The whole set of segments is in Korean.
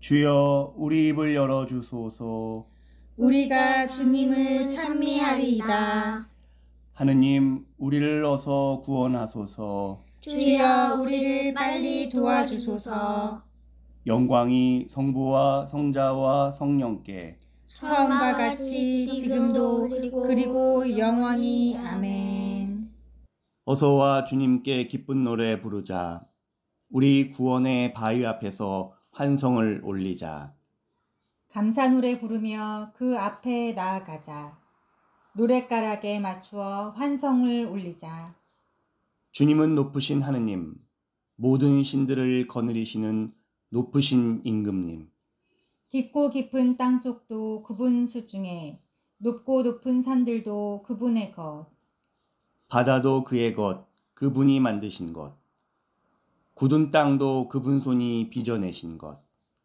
주여 우리 입을 열어주소서. 우리가 주님을 찬미하리이다. 하느님 우리를 어서 구원하소서. 주여 우리를 빨리 도와주소서. 영광이 성부와 성자와 성령께 처음과 같이 지금도 그리고 영원히 아멘. 어서와 주님께 기쁜 노래 부르자. 우리 구원의 바위 앞에서 환성을 올리자. 감사 노래 부르며 그 앞에 나아가자. 노랫가락에 맞추어 환성을 올리자. 주님은 높으신 하느님, 모든 신들을 거느리시는 높으신 임금님. 깊고 깊은 땅속도 그분 수중에, 높고 높은 산들도 그분의 것. 바다도 그의 것, 그분이 만드신 것. 굳은 땅도 그분 손이 빚어내신 것.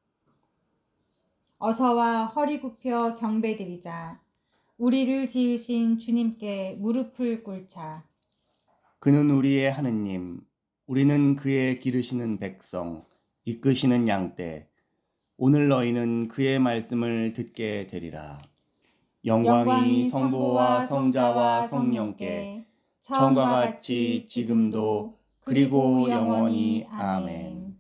어서와 허리 굽혀 경배드리자. 우리를 지으신 주님께 무릎을 꿇자. 그는 우리의 하느님, 우리는 그의 기르시는 백성, 이끄시는 양떼. 오늘 너희는 그의 말씀을 듣게 되리라. 영광이 성부와 성자와 성령께 처음과 같이 지금도 그리고 영원히 아멘.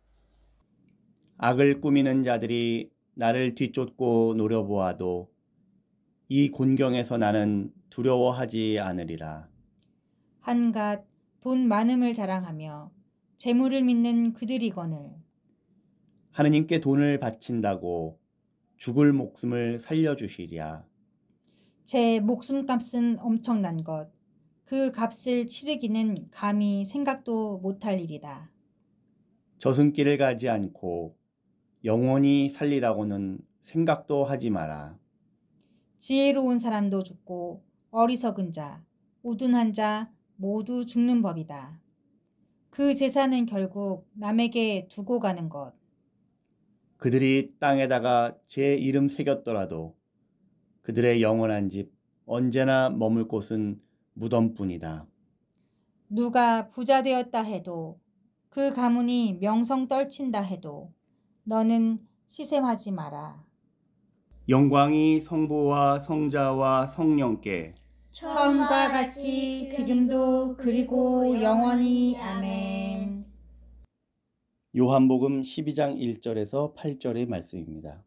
악을 꾸미는 자들이 나를 뒤쫓고 노려보아도 이 곤경에서 나는 두려워하지 않으리라. 한갓 돈 많음을 자랑하며 재물을 믿는 그들이거늘. 하느님께 돈을 바친다고 죽을 목숨을 살려주시랴. 제 목숨값은 엄청난 것. 그 값을 치르기는 감히 생각도 못할 일이다. 저승길을 가지 않고 영원히 살리라고는 생각도 하지 마라. 지혜로운 사람도 죽고 어리석은 자, 우둔한 자 모두 죽는 법이다. 그 재산은 결국 남에게 두고 가는 것. 그들이 땅에다가 제 이름 새겼더라도 그들의 영원한 집 언제나 머물 곳은 무덤뿐이다. 누가 부자 되었다 해도 그 가문이 명성 떨친다 해도 너는 시샘하지 마라. 영광이 성부와 성자와 성령께 처음과 같이 지금도 그리고 영원히 아멘. 요한복음 12장 1절에서 8절의 말씀입니다.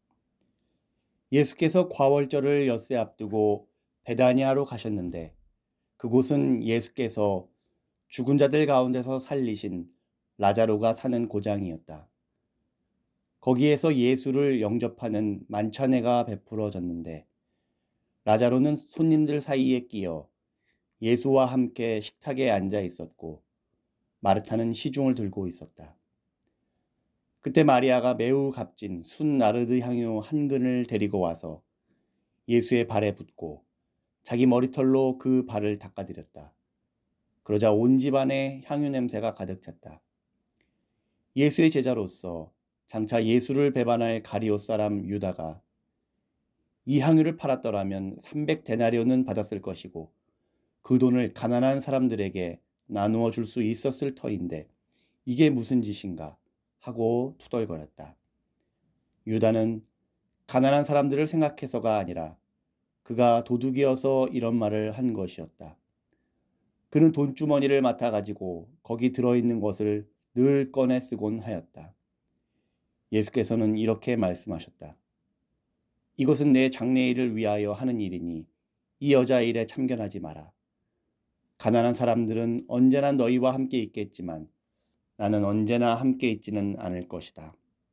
예수께서 과월절을 엿새 앞두고 베다니아로 가셨는데 그곳은 예수께서 죽은 자들 가운데서 살리신 라자로가 사는 고장이었다. 거기에서 예수를 영접하는 만찬회가 베풀어졌는데 라자로는 손님들 사이에 끼어 예수와 함께 식탁에 앉아 있었고 마르타는 시중을 들고 있었다. 그때 마리아가 매우 값진 순 나르드 향유 한 근을 데리고 와서 예수의 발에 붓고 자기 머리털로 그 발을 닦아드렸다. 그러자 온 집안에 향유 냄새가 가득 찼다. 예수의 제자로서 장차 예수를 배반할 가리오 사람 유다가 이 향유를 팔았더라면 300데나리온은 받았을 것이고 그 돈을 가난한 사람들에게 나누어 줄 수 있었을 터인데 이게 무슨 짓인가 하고 투덜거렸다. 유다는 가난한 사람들을 생각해서가 아니라 그가 도둑이어서 이런 말을 한 것이었다. 그는 돈주머니를 맡아가지고 거기 들어있는 것을 늘 꺼내 쓰곤 하였다. 예수께서는 이렇게 말씀하셨다. 이것은 내 장래일을 위하여 하는 일이니 이 여자 일에 참견하지 마라. 가난한 사람들은 언제나 너희와 함께 있겠지만 나는 언제나 함께 있지는 않을 것이다.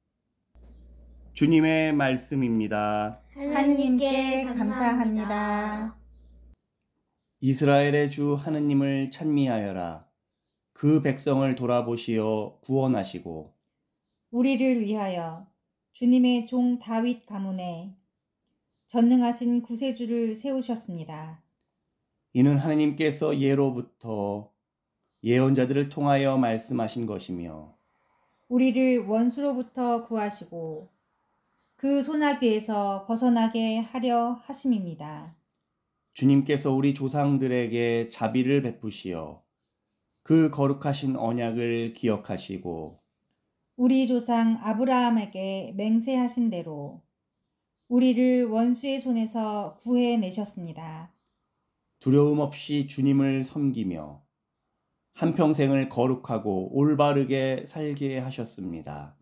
주님의 말씀입니다. 하느님께 감사합니다. 이스라엘의 주 하느님을 찬미하여라. 그 백성을 돌아보시어 구원하시고 우리를 위하여 주님의 종 다윗 가문에 전능하신 구세주를 세우셨습니다. 이는 하느님께서 예로부터 예언자들을 통하여 말씀하신 것이며 우리를 원수로부터 구하시고 그 소나기에서 벗어나게 하려 하심입니다. 주님께서 우리 조상들에게 자비를 베푸시어 그 거룩하신 언약을 기억하시고 우리 조상 아브라함에게 맹세하신 대로 우리를 원수의 손에서 구해내셨습니다. 두려움 없이 주님을 섬기며 한평생을 거룩하고 올바르게 살게 하셨습니다.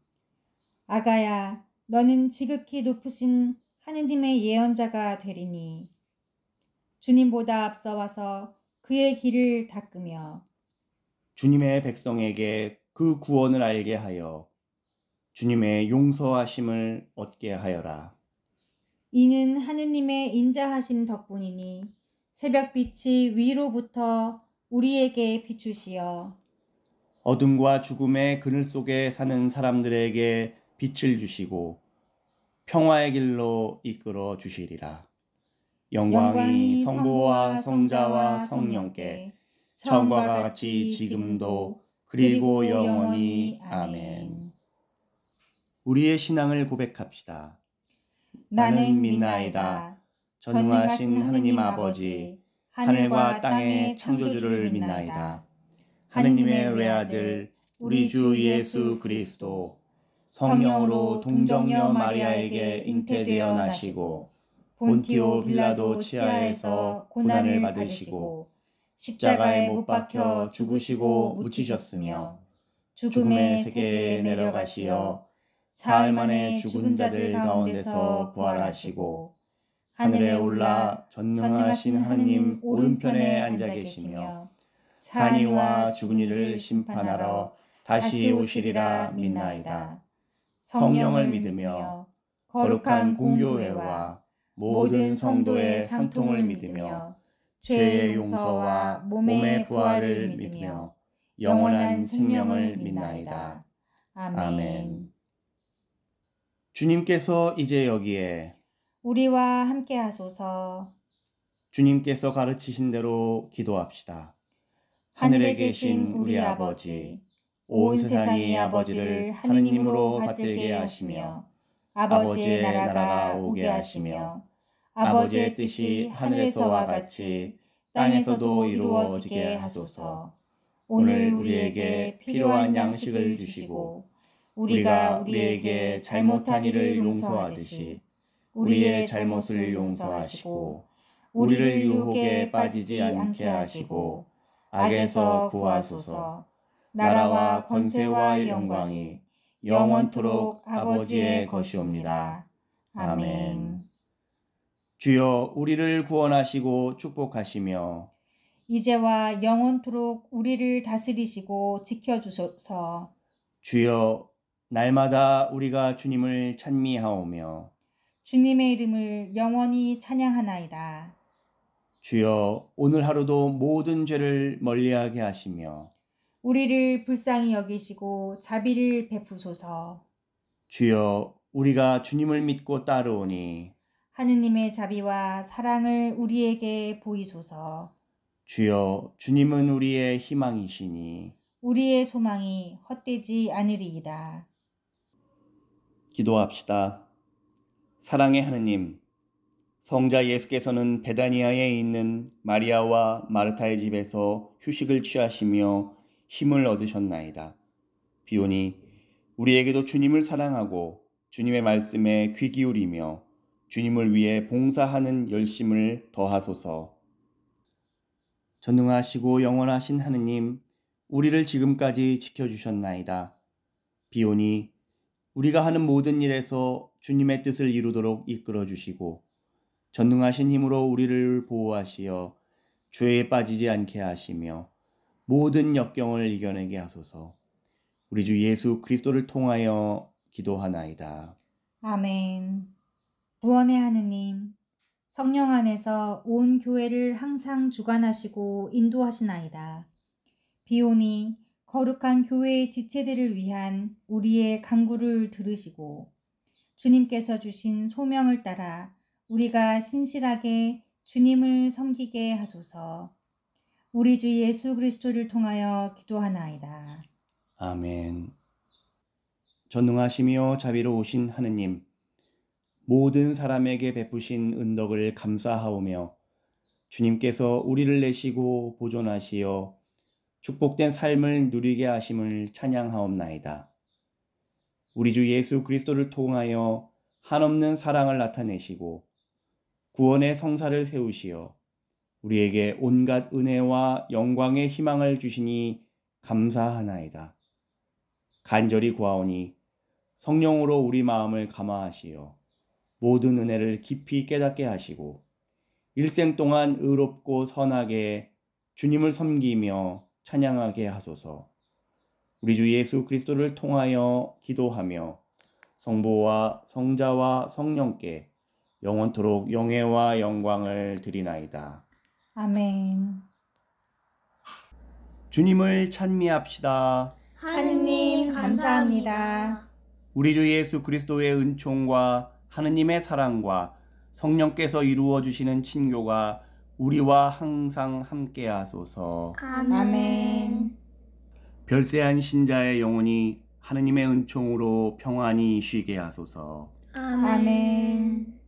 아가야, 너는 지극히 높으신 하느님의 예언자가 되리니 주님보다 앞서와서 그의 길을 닦으며 주님의 백성에게 그 구원을 알게 하여 주님의 용서하심을 얻게 하여라. 이는 하느님의 인자하심 덕분이니 새벽빛이 위로부터 우리에게 비추시어 어둠과 죽음의 그늘 속에 사는 사람들에게 빛을 주시고 평화의 길로 이끌어 주시리라. 영광이 성부와 성자와 성령께 처음과 같이 지금도 그리고 영원히 아멘. 우리의 신앙을 고백합시다. 나는 믿나이다. 전능하신 하느님 아버지, 하늘과 땅의 창조주를 믿나이다. 하느님의 외아들 우리 주 예수 그리스도 성령으로 동정녀 마리아에게 잉태되어 나시고 본티오 빌라도 치하에서 고난을 받으시고 십자가에 못 박혀 죽으시고 묻히셨으며 죽음의 세계에 내려가시어 사흘 만에 죽은 자들 가운데서 부활하시고 하늘에 올라 전능하신 하느님 오른편에 앉아 계시며 산이와 죽은 이를 심판하러 다시 오시리라 믿나이다. 성령을 믿으며 거룩한 공교회와 모든 성도의 상통을 믿으며 죄의 용서와 몸의 부활을 믿으며 영원한 생명을 믿나이다. 아멘. 주님께서 이제 여기에 우리와 함께 하소서. 주님께서 가르치신 대로 기도합시다. 하늘에 계신 우리 아버지, 온 세상의 아버지를 하느님으로 받들게 하시며 아버지의 나라가 오게 하시며 아버지의 뜻이 하늘에서와 같이 땅에서도 이루어지게 하소서. 오늘 우리에게 필요한 양식을 주시고 우리가 우리에게 잘못한 일을 용서하듯이 우리의 잘못을 용서하시고 우리를 유혹에 빠지지 않게 하시고 악에서 구하소서. 나라와 권세와 영광이 영원토록 아버지의 것이옵니다. 아멘. 주여 우리를 구원하시고 축복하시며 이제와 영원토록 우리를 다스리시고 지켜주소서. 주여 날마다 우리가 주님을 찬미하오며 주님의 이름을 영원히 찬양하나이다. 주여 오늘 하루도 모든 죄를 멀리하게 하시며 우리를 불쌍히 여기시고 자비를 베푸소서. 주여 우리가 주님을 믿고 따르오니 하느님의 자비와 사랑을 우리에게 보이소서. 주여 주님은 우리의 희망이시니 우리의 소망이 헛되지 않으리이다. 기도합시다. 사랑의 하느님, 성자 예수께서는 베다니아에 있는 마리아와 마르타의 집에서 휴식을 취하시며 힘을 얻으셨나이다. 비오니 우리에게도 주님을 사랑하고 주님의 말씀에 귀 기울이며 주님을 위해 봉사하는 열심을 더하소서. 전능하시고 영원하신 하느님, 우리를 지금까지 지켜주셨나이다. 비오니 우리가 하는 모든 일에서 주님의 뜻을 이루도록 이끌어 주시고 전능하신 힘으로 우리를 보호하시어 죄에 빠지지 않게 하시며 모든 역경을 이겨내게 하소서. 우리 주 예수 그리스도를 통하여 기도하나이다. 아멘. 구원의 하느님, 성령 안에서 온 교회를 항상 주관하시고 인도하시나이다. 비오니 거룩한 교회의 지체들을 위한 우리의 간구를 들으시고 주님께서 주신 소명을 따라 우리가 신실하게 주님을 섬기게 하소서. 우리 주 예수 그리스도를 통하여 기도하나이다. 아멘. 전능하시며 자비로우신 하느님, 모든 사람에게 베푸신 은덕을 감사하오며 주님께서 우리를 내시고 보존하시어 축복된 삶을 누리게 하심을 찬양하옵나이다. 우리 주 예수 그리스도를 통하여 한없는 사랑을 나타내시고 구원의 성사를 세우시어 우리에게 온갖 은혜와 영광의 희망을 주시니 감사하나이다. 간절히 구하오니 성령으로 우리 마음을 감화하시어 모든 은혜를 깊이 깨닫게 하시고 일생 동안 의롭고 선하게 주님을 섬기며 찬양하게 하소서. 우리 주 예수 그리스도를 통하여 기도하며 성부와 성자와 성령께 영원토록 영예와 영광을 드리나이다. 아멘. 주님을 찬미합시다. 하느님 감사합니다. 우리 주 예수 그리스도의 은총과 하느님의 사랑과 성령께서 이루어 주시는 친교가 우리와 항상 함께 하소서. 아멘. 별세한 신자의 영혼이 하느님의 은총으로 평안히 쉬게 하소서. 아멘.